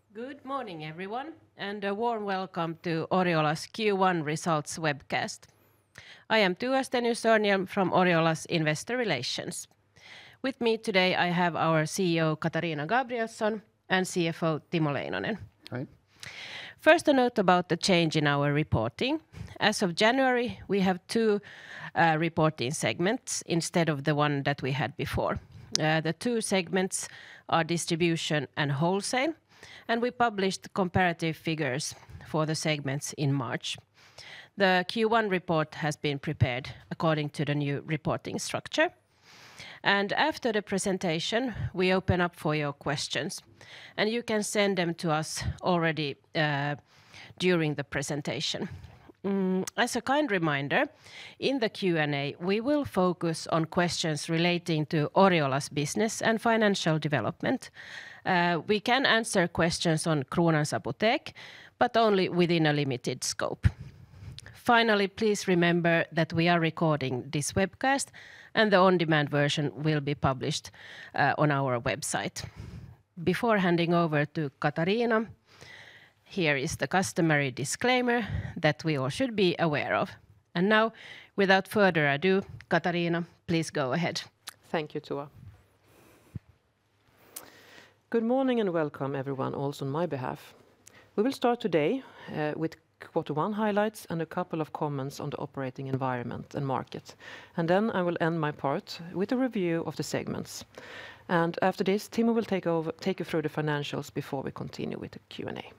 Good morning, everyone, and a warm welcome to Oriola's Q1 results webcast. I am Tua Stenius-Örnhjelm from Oriola's Investor Relations. With me today, I have our CEO, Katarina Gabrielsson, and CFO, Timo Leinonen. Hi. First, a note about the change in our reporting. As of January, we have two reporting segments instead of the one that we had before. The two segments are distribution and wholesale, and we published comparative figures for the segments in March. The Q1 report has been prepared according to the new reporting structure. And after the presentation, we open up for your questions. And you can send them to us already during the presentation. As a kind reminder, in the Q&A, we will focus on questions relating to Oriola's business and financial development. We can answer questions on Kronans Apotek, but only within a limited scope. Finally, please remember that we are recording this webcast and the on-demand version will be published on our website. Before handing over to Katarina, here is the customary disclaimer that we all should be aware of. And now, without further ado, Katarina, please go ahead. Thank you, Tua. Good morning and welcome everyone also on my behalf. We will start today with Q1 highlights and a couple of comments on the operating environment and market. And then I will end my part with a review of the segments. And after this, Timo will take you through the financials before we continue with the Q&A.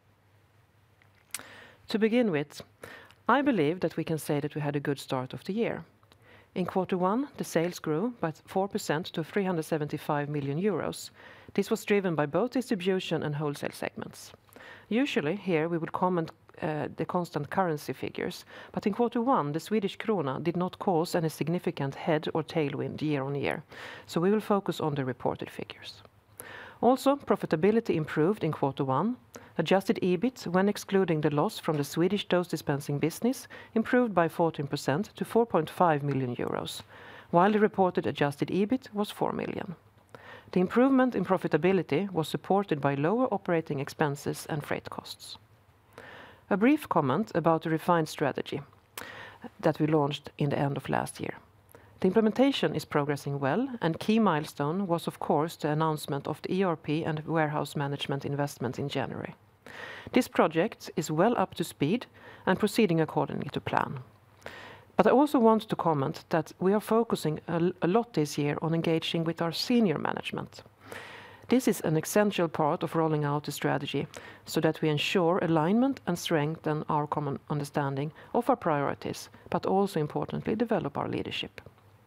To begin with, I believe that we can say that we had a good start of the year. In Q1, the sales grew by 4% to 375 million euros. This was driven by both distribution and wholesale segments. Usually, here we would comment the constant currency figures, but in Q1, the Swedish krona did not cause any significant head or tailwind year on year, so we will focus on the reported figures. Also, profitability improved in Q1. Adjusted EBIT, when excluding the loss from the Swedish dose dispensing business, improved by 14% to 4.5 million euros, while the reported adjusted EBIT was 4 million. The improvement in profitability was supported by lower operating expenses and freight costs. A brief comment about the refined strategy that we launched in the end of last year. The implementation is progressing well, and key milestone was of course the announcement of the ERP and warehouse management investment in January. This project is well up to speed and proceeding according to plan. But I also want to comment that we are focusing a lot this year on engaging with our senior management. This is an essential part of rolling out the strategy so that we ensure alignment and strengthen our common understanding of our priorities, but also importantly develop our leadership.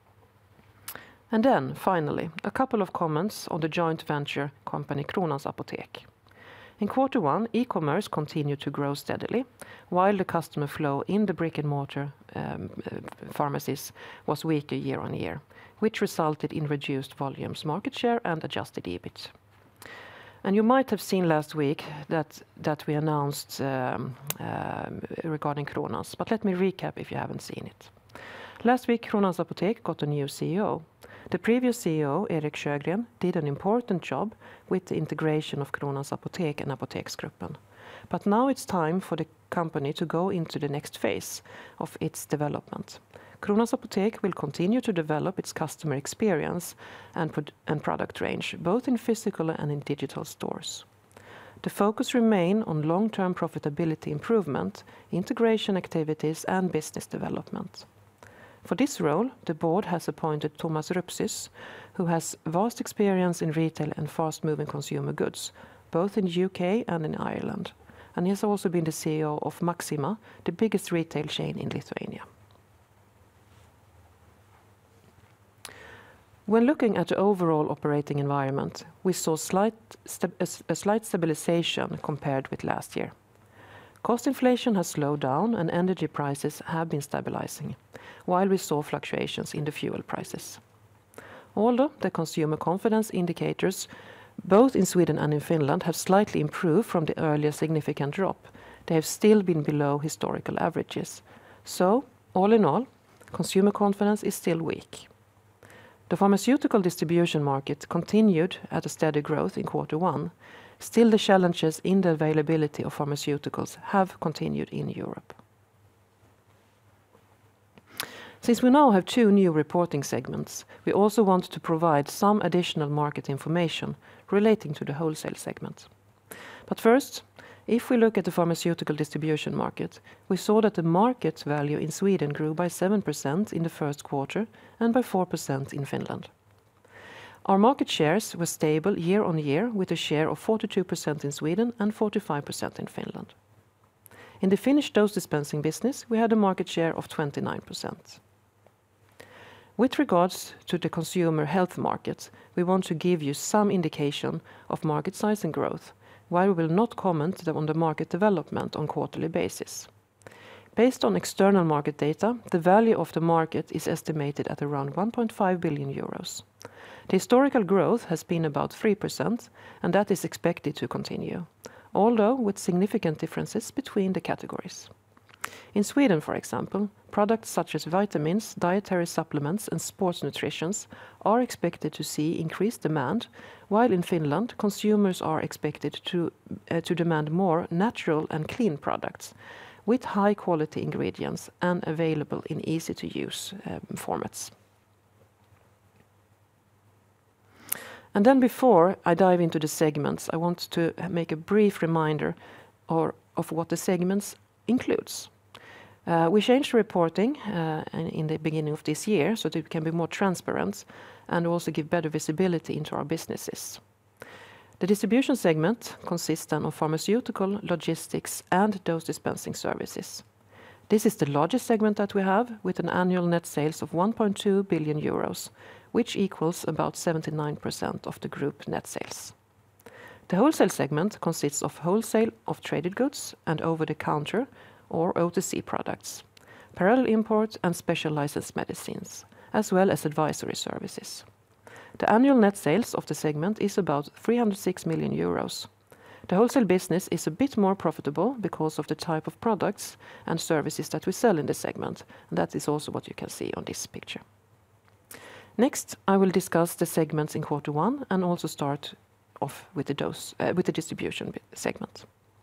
And then, finally, a couple of comments on the joint venture company Kronans Apotek. In Q1, e-commerce continued to grow steadily, while the customer flow in the brick-and-mortar pharmacies was weaker year on year, which resulted in reduced volumes, market share, and adjusted EBIT. And you might have seen last week that we announced regarding Kronans, but let me recap if you haven't seen it. Last week, Kronans Apotek got a new CEO. The previous CEO, Erik Sjögren, did an important job with the integration of Kronans Apotek and Apoteksgruppen. But now it's time for the company to go into the next phase of its development. Kronans Apotek will continue to develop its customer experience and product range, both in physical and in digital stores. The focus remains on long-term profitability improvement, integration activities, and business development. For this role, the board has appointed Thomas Rupsis, who has vast experience in retail and fast-moving consumer goods, both in the UK and in Ireland. And he has also been the CEO of Maxima, the biggest retail chain in Lithuania. When looking at the overall operating environment, we saw a slight stabilization compared with last year. Cost inflation has slowed down and energy prices have been stabilizing, while we saw fluctuations in the fuel prices. Although the consumer confidence indicators, both in Sweden and in Finland, have slightly improved from the earlier significant drop, they have still been below historical averages. So, all in all, consumer confidence is still weak. The pharmaceutical distribution market continued at a steady growth in Q1. Still, the challenges in the availability of pharmaceuticals have continued in Europe. Since we now have two new reporting segments, we also want to provide some additional market information relating to the wholesale segment. But first, if we look at the pharmaceutical distribution market, we saw that the market value in Sweden grew by 7% in the first quarter and by 4% in Finland. Our market shares were stable year on year, with a share of 42% in Sweden and 45% in Finland. In the Finnish dose dispensing business, we had a market share of 29%. With regards to the consumer health market, we want to give you some indication of market size and growth, while we will not comment on the market development on quarterly basis. Based on external market data, the value of the market is estimated at around 1.5 billion euros. The historical growth has been about 3%, and that is expected to continue, although with significant differences between the categories. In Sweden, for example, products such as vitamins, dietary supplements, and sports nutrition are expected to see increased demand, while in Finland, consumers are expected to demand more natural and clean products with high-quality ingredients and available in easy-to-use formats. And then before I dive into the segments, I want to make a brief reminder of what the segments includes. We changed reporting in the beginning of this year so that it can be more transparent and also give better visibility into our businesses. The distribution segment consists then of pharmaceutical, logistics, and dose dispensing services. This is the largest segment that we have, with an annual net sales of 1.2 billion euros, which equals about 79% of the group net sales. The wholesale segment consists of wholesale of traded goods and over-the-counter or OTC products, parallel import and special licensed medicines, as well as advisory services. The annual net sales of the segment is about 306 million euros. The wholesale business is a bit more profitable because of the type of products and services that we sell in the segment, and that is also what you can see on this picture. Next, I will discuss the segments in Q1 and also start off with the distribution segment.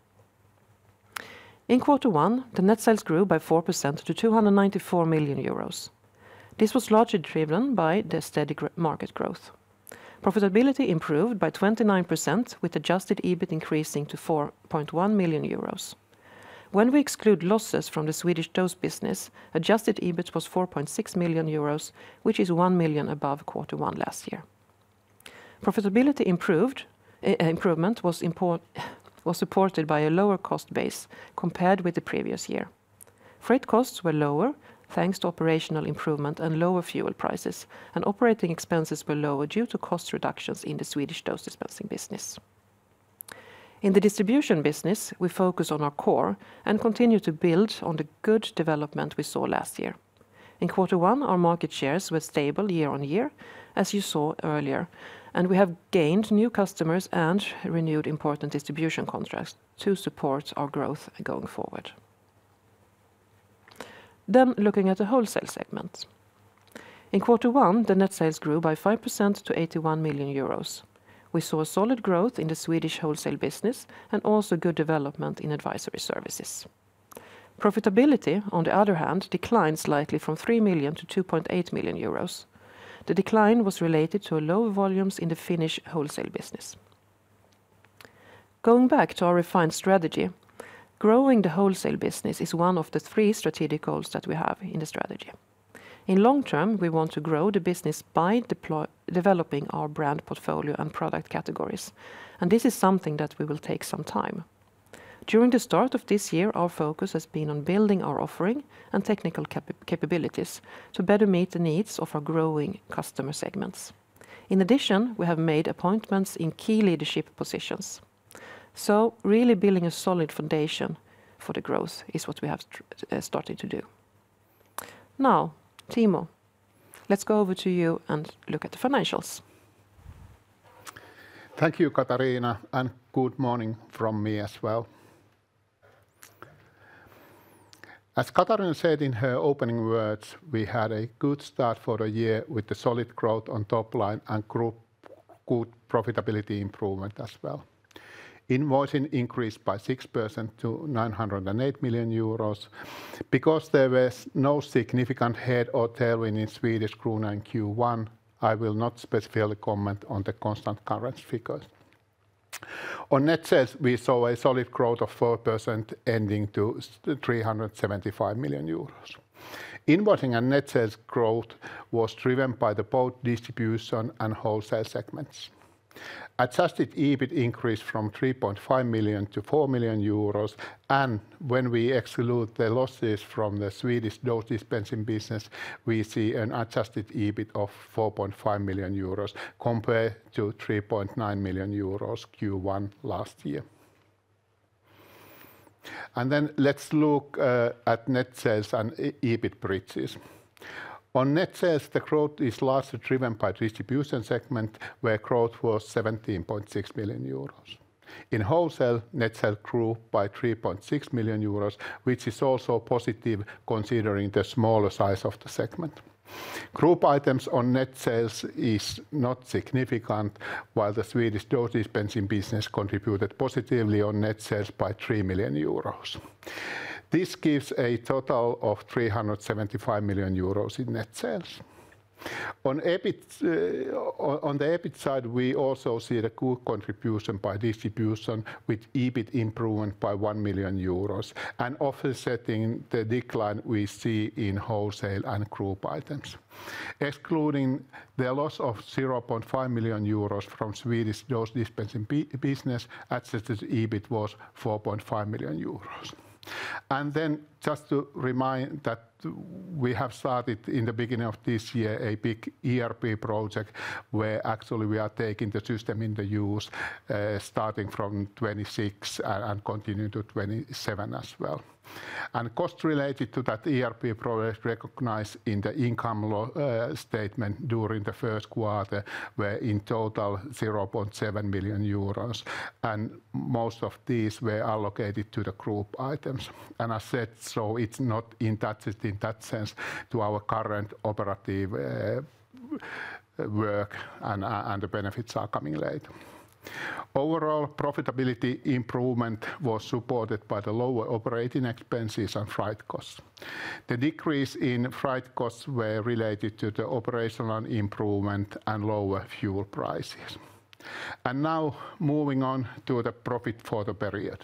In Q1, the net sales grew by 4% to 294 million euros. This was largely driven by the steady market growth. Profitability improved by 29%, with adjusted EBIT increasing to 4.1 million euros. When we exclude losses from the Swedish dose business, adjusted EBIT was 4.6 million euros, which is 1 million above Q1 last year. Profitability improvement was supported by a lower cost base compared with the previous year. Freight costs were lower thanks to operational improvement and lower fuel prices, and operating expenses were lower due to cost reductions in the Swedish dose dispensing business. In the distribution business, we focus on our core and continue to build on the good development we saw last year. In Q1, our market shares were stable year on year, as you saw earlier, and we have gained new customers and renewed important distribution contracts to support our growth going forward. Then looking at the wholesale segment. In Q1, the net sales grew by 5% to 81 million euros. We saw a solid growth in the Swedish wholesale business and also good development in advisory services. Profitability, on the other hand, declined slightly from 3 million to 2.8 million euros. The decline was related to low volumes in the Finnish wholesale business. Going back to our refined strategy, growing the wholesale business is one of the 3 strategic goals that we have in the strategy. In long term, we want to grow the business by developing our brand portfolio and product categories, and this is something that will take some time. During the start of this year, our focus has been on building our offering and technical capabilities to better meet the needs of our growing customer segments. In addition, we have made appointments in key leadership positions. So really building a solid foundation for the growth is what we have started to do. Now, Timo, let's go over to you and look at the financials. Thank you, Katarina, and good morning from me as well. As Katarina said in her opening words, we had a good start for the year with the solid growth on top line and good profitability improvement as well. Invoicing increased by 6% to 908 million euros. Because there was no significant head or tailwind in Swedish krona in Q1, I will not specifically comment on the constant currency figures. On net sales, we saw a solid growth of 4%, ending to 375 million euros. Invoicing and net sales growth was driven by both distribution and wholesale segments. Adjusted EBIT increased from 3.5 million to 4 million euros, and when we exclude the losses from the Swedish dose dispensing business, we see an adjusted EBIT of 4.5 million euros compared to 3.9 million euros Q1 last year. And then let's look at net sales and EBIT bridges. On net sales, the growth is largely driven by distribution segment, where growth was 17.6 million euros. In wholesale, net sales grew by 3.6 million euros, which is also positive considering the smaller size of the segment. Group items on net sales is not significant, while the Swedish dose dispensing business contributed positively on net sales by 3 million euros. This gives a total of 375 million euros in net sales. On the EBIT side, we also see the good contribution by distribution with EBIT improvement by 1 million euros and offsetting the decline we see in wholesale and group items. Excluding the loss of 0.5 million euros from Swedish dose dispensing business, adjusted EBIT was 4.5 million euros. And then just to remind that we have started in the beginning of this year a big ERP project where actually we are taking the system into use starting from 26 and continuing to 27 as well. And costs related to that ERP project recognized in the income statement during the first quarter were in total 0.7 million euros, and most of these were allocated to the group items. And as said, so it's not in that sense to our current operative work, and the benefits are coming later. Overall, profitability improvement was supported by the lower operating expenses and freight costs. The decrease in freight costs were related to the operational improvement and lower fuel prices. And now moving on to the profit for the period.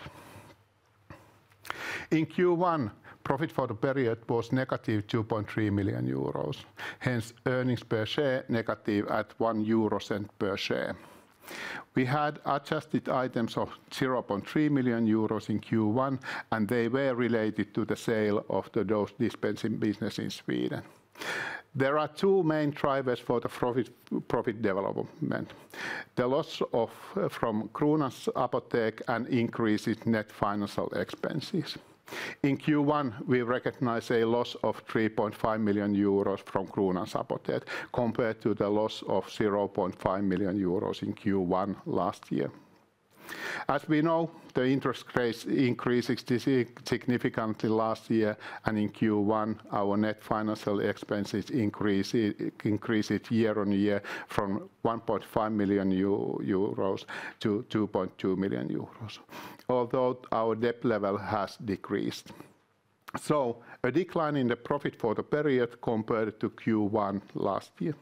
In Q1, profit for the period was negative 2.3 million euros, hence earnings per share negative at 1 euro cent per share. We had adjusted items of 0.3 million euros in Q1, and they were related to the sale of the dose dispensing business in Sweden. There are two main drivers for the profit development: the loss from Kronans Apotek and increase in net financial expenses. In Q1, we recognized a loss of 3.5 million euros from Kronans Apotek compared to the loss of 0.5 million euros in Q1 last year. As we know, the interest rates increased significantly last year, and in Q1 our net financial expenses increased year on year from 1.5 million euros to 2.2 million euros, although our debt level has decreased. So a decline in the profit for the period compared to Q1 last year.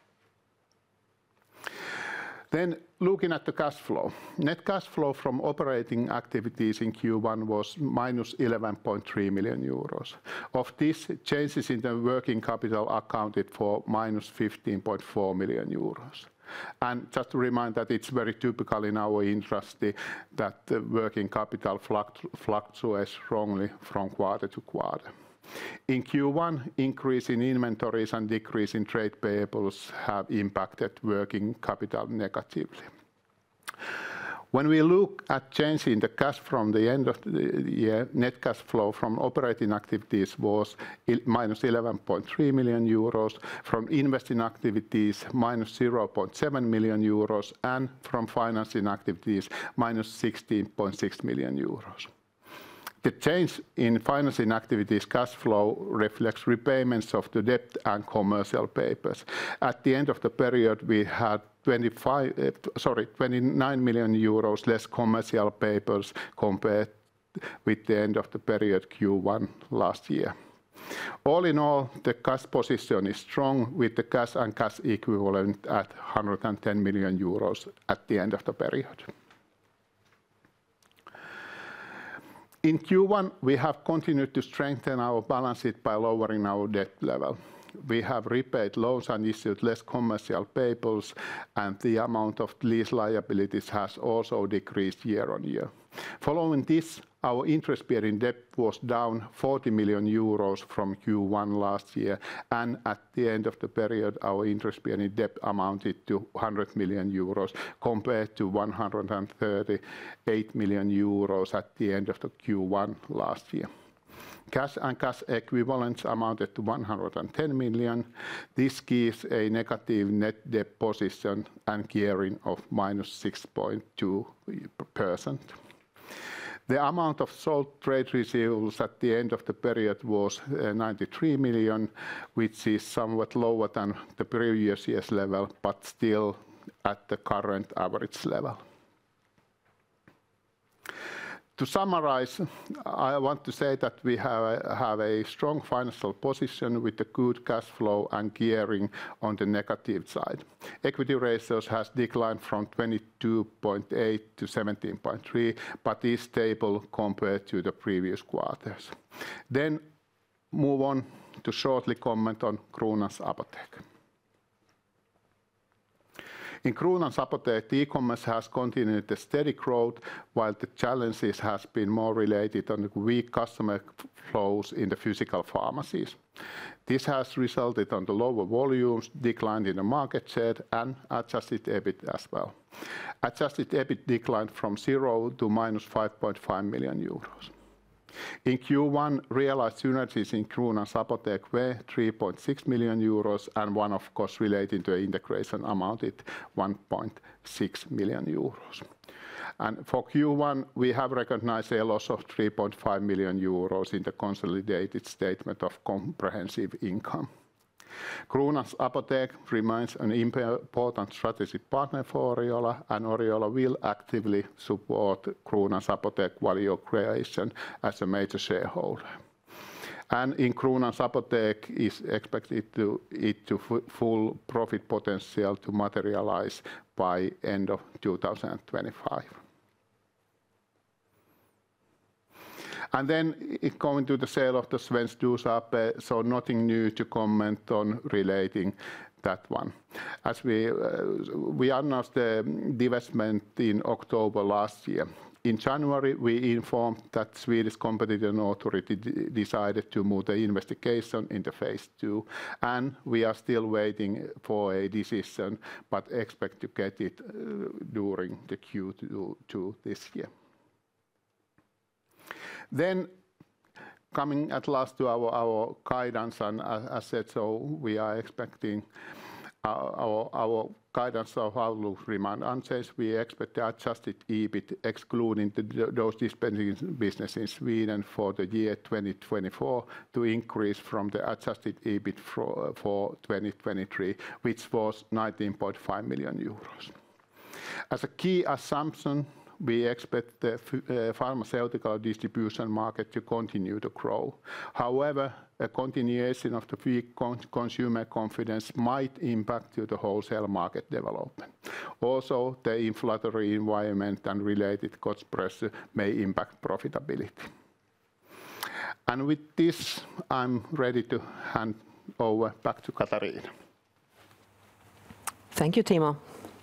Then looking at the cash flow. Net cash flow from operating activities in Q1 was minus 11.3 million euros. Of this, changes in the working capital accounted for minus 15.4 million euros. And just to remind that it's very typical in our industry that the working capital fluctuates strongly from quarter to quarter. In Q1, increase in inventories and decrease in trade payables have impacted working capital negatively. When we look at change in the cash from the end of the year, net cash flow from operating activities was minus 11.3 million euros, from investing activities minus 0.7 million euros, and from financing activities minus 16.6 million euros. The change in financing activities cash flow reflects repayments of the debt and commercial papers. At the end of the period, we had 29 million euros less commercial papers compared with the end of the period Q1 last year. All in all, the cash position is strong, with the cash and cash equivalent at 110 million euros at the end of the period. In Q1, we have continued to strengthen our balance sheet by lowering our debt level. We have repaid loans and issued less commercial papers, and the amount of lease liabilities has also decreased year-on-year. Following this, our interest-bearing debt was down 40 million euros from Q1 last year, and at the end of the period, our interest-bearing debt amounted to 100 million euros compared to 138 million euros at the end of the Q1 last year. Cash and cash equivalents amounted to 110 million. This gives a negative net debt position and gearing of -6.2%. The amount of sold trade receivables at the end of the period was 93 million, which is somewhat lower than the previous year's level, but still at the current average level. To summarize, I want to say that we have a strong financial position with a good cash flow and gearing on the negative side. Equity ratios has declined from 22.8 to 17.3, but is stable compared to the previous quarters. Then move on to shortly comment on Kronans Apotek. In Kronans Apotek, e-commerce has continued a steady growth, while the challenges has been more related on the weak customer flows in the physical pharmacies. This has resulted on the lower volumes, decline in the market share, and adjusted EBIT as well. Adjusted EBIT declined from 0 to -5.5 million euros. In Q1, realized synergies in Kronans Apotek were 3.6 million euros, and one-off costs relating to integration amounted 1.6 million euros. And for Q1, we have recognized a loss of 3.5 million euros in the consolidated statement of comprehensive income. Kronans Apotek remains an important strategic partner for Oriola, and Oriola will actively support Kronans Apotek value creation as a major shareholder. And in Kronans Apotek is expected to full profit potential to materialize by end of 2025. And then going to the sale of the Svensk Dos-AB, so nothing new to comment on relating that one. As we announced the divestment in October last year. In January, we informed that Swedish Competition Authority decided to move the investigation into phase 2, and we are still waiting for a decision, but expect to get it during the Q2 this year. Then coming at last to our guidance, and as said, so we are expecting our guidance of outlook remain unchanged. We expect the adjusted EBIT, excluding the dose dispensing business in Sweden for the year 2024, to increase from the adjusted EBIT for 2023, which was 19.5 million euros. As a key assumption, we expect the pharmaceutical distribution market to continue to grow. However, a continuation of the weak consumer confidence might impact the wholesale market development. Also, the inflationary environment and related cost pressure may impact profitability. And with this, I'm ready to hand over back to Katarina. Thank you, Timo.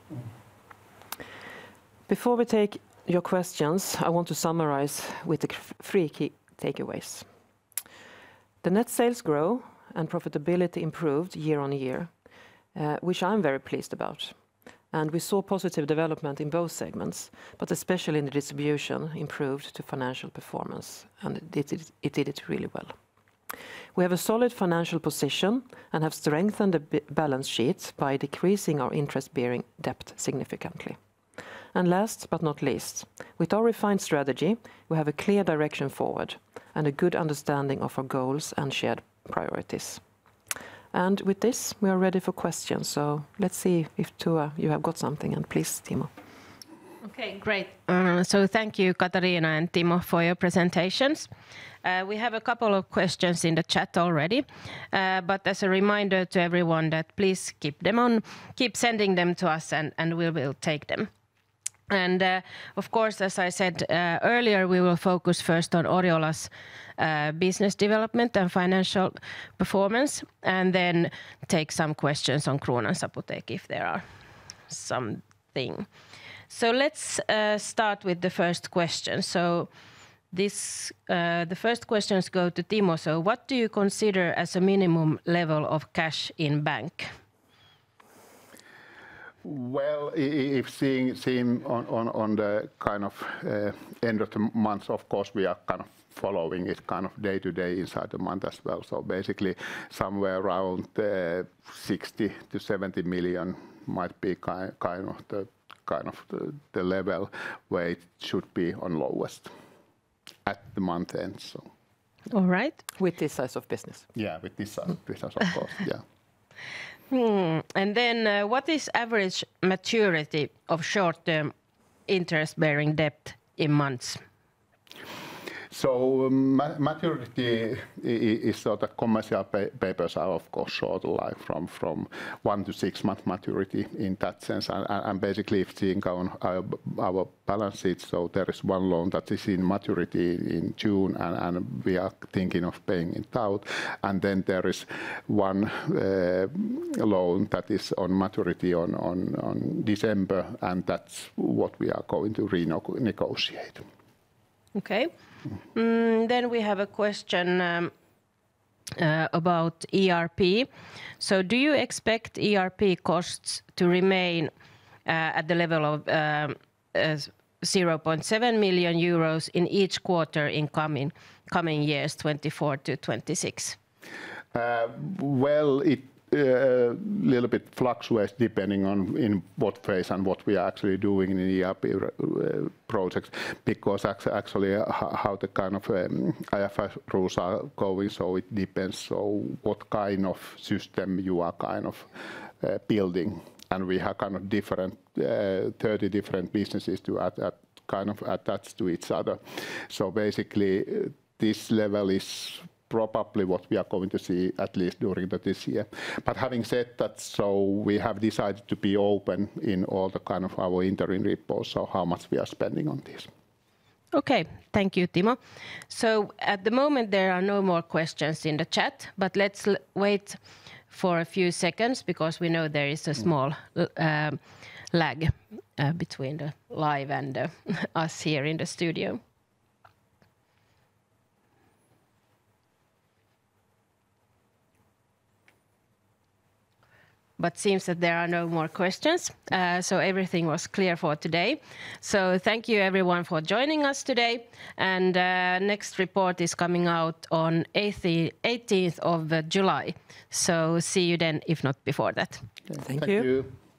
Before we take your questions, I want to summarize with the 3 key takeaways. The net sales grow and profitability improved year-on-year, which I'm very pleased about. And we saw positive development in both segments, but especially in the distribution improved to financial performance, and it did it really well. We have a solid financial position and have strengthened the balance sheet by decreasing our interest-bearing debt significantly. And last but not least, with our refined strategy, we have a clear direction forward and a good understanding of our goals and shared priorities. And with this, we are ready for questions. So let's see if Tua, you have got something, and please, Timo. Okay, great. So thank you, Katarina and Timo, for your presentations. We have a couple of questions in the chat already, but as a reminder to everyone that please keep sending them to us, and we will take them. And of course, as I said earlier, we will focus first on Oriola's business development and financial performance, and then take some questions on Kronans Apotek if there are something. So let's start with the first question. So the first questions go to Timo. So what do you consider as a minimum level of cash in bank? Well, if seeing on the kind of end of the month, of course, we are kind of following it kind of day to day inside the month as well. So basically, somewhere around 60 to 70 million might be kind of the level where it should be on lowest at the month end. So. All right. With this size of business. Yeah, with this size of course. Yeah. And then what is average maturity of short-term interest-bearing debt in months? So maturity is sort of commercial papers are of course short, like from 1 to 6 month maturity in that sense. And basically if seeing on our balance sheet, so there is one loan that is in maturity in June and we are thinking of paying it out. And then there is one loan that is on maturity on December, and that's what we are going to renegotiate. Okay. Then we have a question about ERP. So do you expect ERP costs to remain at the level of 0.7 million euros in each quarter in coming years, 24 to 26? Well, it little bit fluctuates depending on in what phase and what we are actually doing in the ERP projects, because actually how the kind of IFRS rules are going, so it depends. So what kind of system you are kind of building, and we have kind of different 30 different businesses to kind of attach to each other. So basically, this level is probably what we are going to see at least during this year. But having said that, so we have decided to be open in all the kind of our interim reports, so how much we are spending on this. Okay, thank you, Timo. So at the moment there are no more questions in the chat, but let's wait for a few seconds because we know there is a small lag between the live and us here in the studio. But seems that there are no more questions, so everything was clear for today. So thank you everyone for joining us today, and next report is coming out on 18th of July. So see you then, if not before that. Thank you.